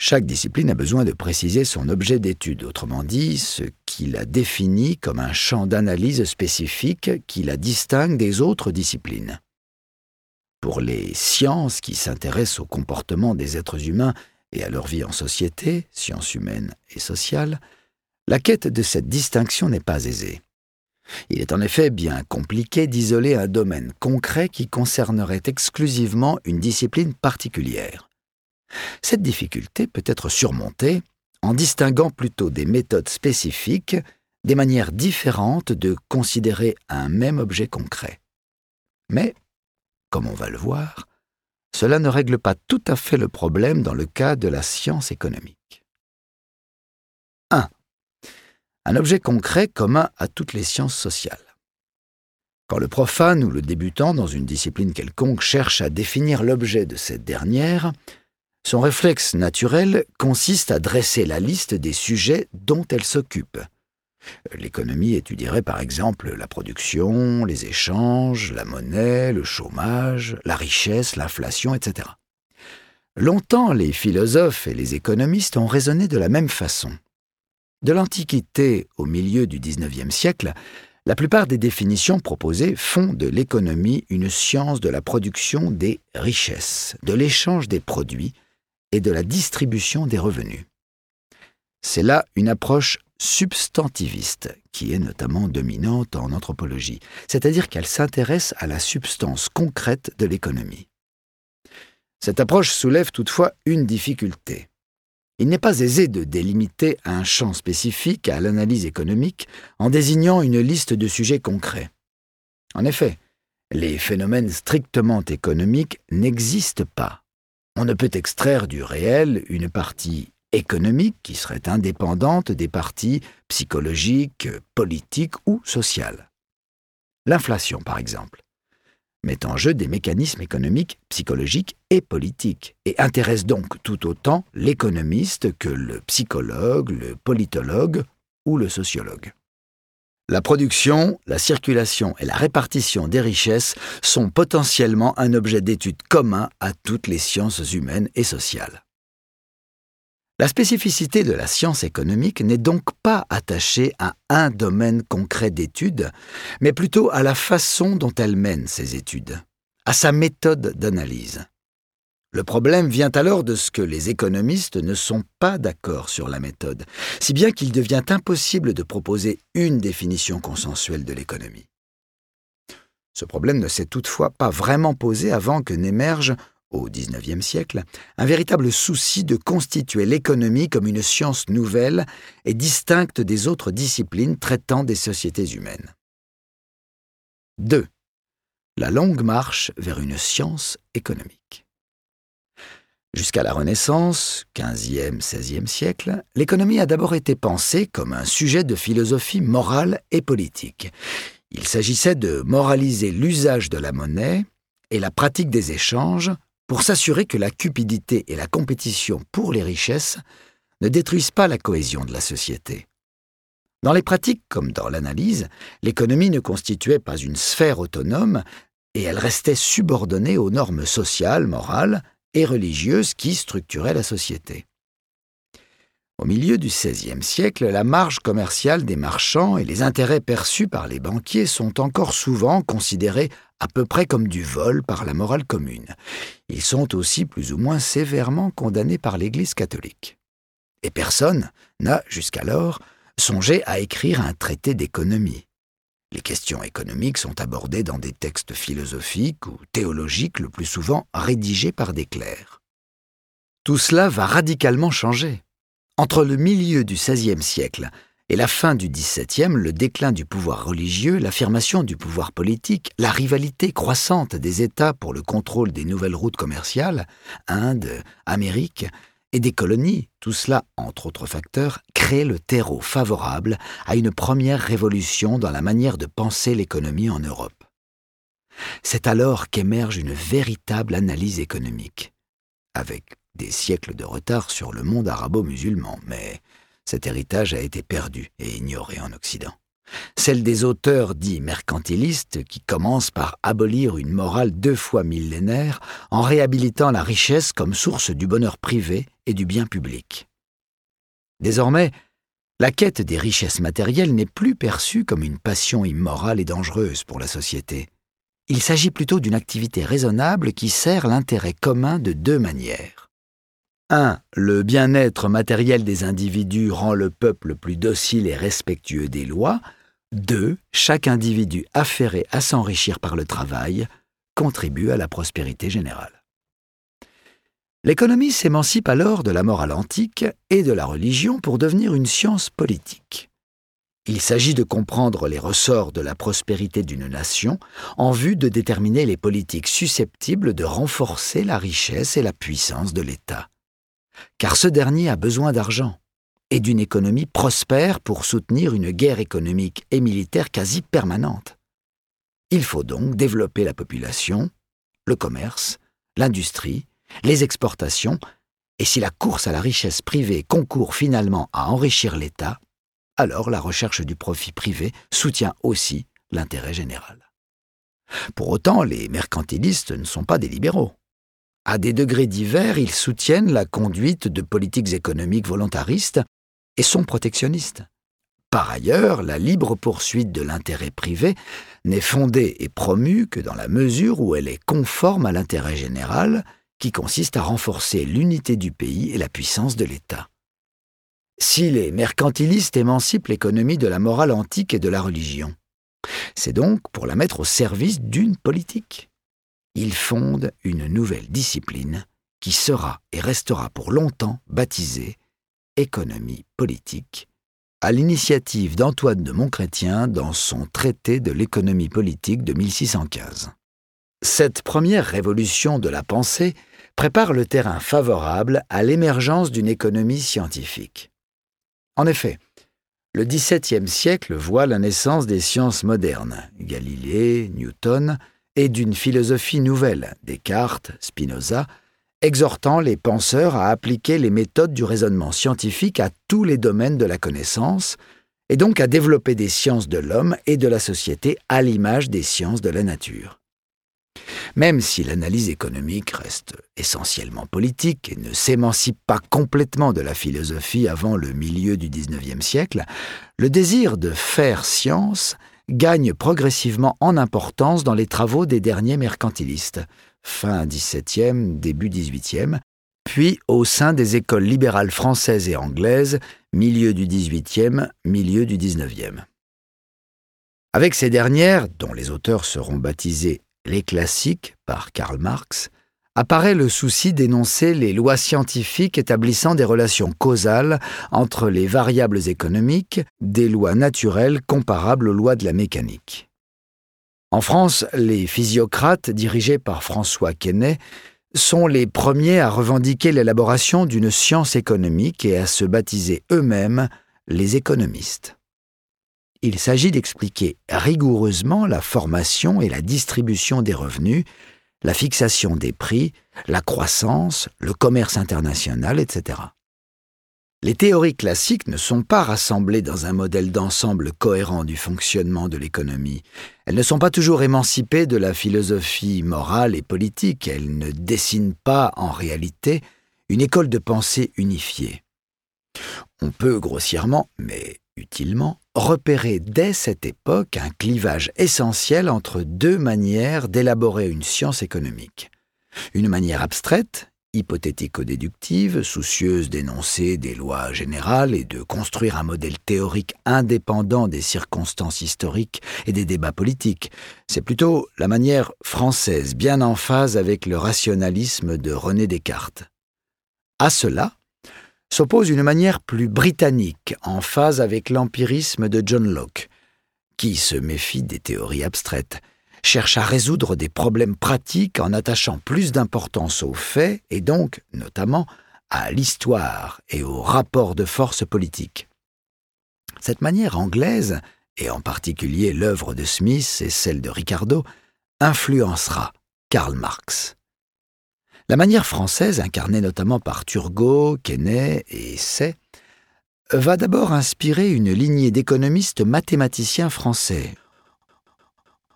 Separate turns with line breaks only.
Chaque discipline a besoin de préciser son objet d'étude, autrement dit, ce qui la définit comme un champ d'analyse spécifique qui la distingue des autres disciplines. Pour les sciences qui s'intéressent au comportement des êtres humains et à leur vie en société, sciences humaines et sociales, la quête de cette distinction n'est pas aisée. Il est en effet bien compliqué d'isoler un domaine concret qui concernerait exclusivement une discipline particulière. Cette difficulté peut être surmontée en distinguant plutôt des méthodes spécifiques, des manières différentes de considérer un même objet concret. Mais, comme on va le voir, cela ne règle pas tout à fait le problème dans le cas de la science économique. 1. Un objet concret commun à toutes les sciences sociales. Quand le profane ou le débutant dans une discipline quelconque cherche à définir l'objet de cette dernière, son réflexe naturel consiste à dresser la liste des sujets dont elle s'occupe. L'économie étudierait par exemple la production, les échanges, la monnaie, le chômage, la richesse, l'inflation, etc. Longtemps, les philosophes et les économistes ont raisonné de la même façon. De l'Antiquité au milieu du XIXe siècle, la plupart des définitions proposées font de l'économie une science de la production des richesses, de l'échange des produits et de la distribution des revenus. C'est là une approche substantiviste qui est notamment dominante en anthropologie, c'est-à-dire qu'elle s'intéresse à la substance concrète de l'économie. Cette approche soulève toutefois une difficulté. Il n'est pas aisé de délimiter un champ spécifique à l'analyse économique en désignant une liste de sujets concrets. En effet, les phénomènes strictement économiques n'existent pas. On ne peut extraire du réel une partie économique qui serait indépendante des parties psychologiques, politiques ou sociales. L'inflation, par exemple, met en jeu des mécanismes économiques, psychologiques et politiques et intéresse donc tout autant l'économiste que le psychologue, le politologue ou le sociologue. La production, la circulation et la répartition des richesses sont potentiellement un objet d'étude commun à toutes les sciences humaines et sociales. La spécificité de la science économique n'est donc pas attachée à un domaine concret d'étude, mais plutôt à la façon dont elle mène ses études, à sa méthode d'analyse. Le problème vient alors de ce que les économistes ne sont pas d'accord sur la méthode, si bien qu'il devient impossible de proposer une définition consensuelle de l'économie. Ce problème ne s'est toutefois pas vraiment posé avant que n'émerge, au XIXe siècle, un véritable souci de constituer l'économie comme une science nouvelle et distincte des autres disciplines traitant des sociétés humaines. 2. La longue marche vers une science économique. Jusqu'à la Renaissance, XVe, XVIe siècle, l'économie a d'abord été pensée comme un sujet de philosophie morale et politique. Il s'agissait de moraliser l'usage de la monnaie et la pratique des échanges pour s'assurer que la cupidité et la compétition pour les richesses ne détruisent pas la cohésion de la société. Dans les pratiques comme dans l'analyse, l'économie ne constituait pas une sphère autonome et elle restait subordonnée aux normes sociales, morales et religieuses qui structuraient la société. Au milieu du XVIe siècle, la marge commerciale des marchands et les intérêts perçus par les banquiers sont encore souvent considérés à peu près comme du vol par la morale commune. Ils sont aussi plus ou moins sévèrement condamnés par l'Église catholique. Et personne n'a, jusqu'alors, songé à écrire un traité d'économie. Les questions économiques sont abordées dans des textes philosophiques ou théologiques le plus souvent rédigés par des clercs. Tout cela va radicalement changer. Entre le milieu du XVIe siècle et la fin du XVIIe, le déclin du pouvoir religieux, l'affirmation du pouvoir politique, la rivalité croissante des États pour le contrôle des nouvelles routes commerciales, Inde, Amérique, et des colonies, tout cela, entre autres facteurs, crée le terreau favorable à une première révolution dans la manière de penser l'économie en Europe. C'est alors qu'émerge une véritable analyse économique, avec des siècles de retard sur le monde arabo-musulman, mais cet héritage a été perdu et ignoré en Occident. celle des auteurs dits mercantilistes qui commencent par abolir une morale 2 fois millénaire en réhabilitant la richesse comme source du bonheur privé et du bien public. Désormais, la quête des richesses matérielles n'est plus perçue comme une passion immorale et dangereuse pour la société. Il s'agit plutôt d'une activité raisonnable qui sert l'intérêt commun de 2 manières. 1. Le bien-être matériel des individus rend le peuple plus docile et respectueux des lois. 2. Chaque individu affairé à s'enrichir par le travail contribue à la prospérité générale. L'économie s'émancipe alors de la morale antique et de la religion pour devenir une science politique. Il s'agit de comprendre les ressorts de la prospérité d'une nation en vue de déterminer les politiques susceptibles de renforcer la richesse et la puissance de l'État. Car ce dernier a besoin d'argent et d'une économie prospère pour soutenir une guerre économique et militaire quasi permanente. Il faut donc développer la population, le commerce, l'industrie, les exportations, et si la course à la richesse privée concourt finalement à enrichir l'État, alors la recherche du profit privé soutient aussi l'intérêt général. Pour autant, les mercantilistes ne sont pas des libéraux. À des degrés divers, ils soutiennent la conduite de politiques économiques volontaristes et sont protectionnistes. Par ailleurs, la libre poursuite de l'intérêt privé n'est fondée et promue que dans la mesure où elle est conforme à l'intérêt général, qui consiste à renforcer l'unité du pays et la puissance de l'État. Si les mercantilistes émancipent l'économie de la morale antique et de la religion, c'est donc pour la mettre au service d'une politique. Ils fondent une nouvelle discipline qui sera et restera pour longtemps baptisée économie politique, à l'initiative d'Antoine de Montchrétien dans son traité de l'économie politique de 1615. Cette première révolution de la pensée prépare le terrain favorable à l'émergence d'une économie scientifique. En effet, le XVIIe siècle voit la naissance des sciences modernes, Galilée, Newton, et d'une philosophie nouvelle, Descartes, Spinoza, exhortant les penseurs à appliquer les méthodes du raisonnement scientifique à tous les domaines de la connaissance, et donc à développer des sciences de l'homme et de la société à l'image des sciences de la nature. Même si l'analyse économique reste essentiellement politique et ne s'émancipe pas complètement de la philosophie avant le milieu du XIXe siècle, le désir de faire science gagne progressivement en importance dans les travaux des derniers mercantilistes, fin XVIIe, début XVIIIe, puis au sein des écoles libérales françaises et anglaises, milieu du XVIIIe, milieu du XIXe. Avec ces dernières, dont les auteurs seront baptisés les classiques par Karl Marx, apparaît le souci d'énoncer les lois scientifiques établissant des relations causales entre les variables économiques, des lois naturelles comparables aux lois de la mécanique. En France, les physiocrates, dirigés par François Quesnay, sont les premiers à revendiquer l'élaboration d'une science économique et à se baptiser eux-mêmes les économistes. Il s'agit d'expliquer rigoureusement la formation et la distribution des revenus, la fixation des prix, la croissance, le commerce international, etc. Les théories classiques ne sont pas rassemblées dans un modèle d'ensemble cohérent du fonctionnement de l'économie. Elles ne sont pas toujours émancipées de la philosophie morale et politique. Elles ne dessinent pas, en réalité, une école de pensée unifiée. On peut grossièrement, mais utilement, repérer dès cette époque un clivage essentiel entre 2 manières d'élaborer une science économique. Une manière abstraite, hypothético-déductive, soucieuse d'énoncer des lois générales et de construire un modèle théorique indépendant des circonstances historiques et des débats politiques. C'est plutôt la manière française, bien en phase avec le rationalisme de René Descartes. À cela s'oppose une manière plus britannique, en phase avec l'empirisme de John Locke, qui se méfie des théories abstraites, cherche à résoudre des problèmes pratiques en attachant plus d'importance aux faits et donc, notamment, à l'histoire et aux rapports de force politiques. Cette manière anglaise, et en particulier l'œuvre de Smith et celle de Ricardo, influencera Karl Marx. La manière française, incarnée notamment par Turgot, Quesnay et Say, va d'abord inspirer une lignée d'économistes mathématiciens français,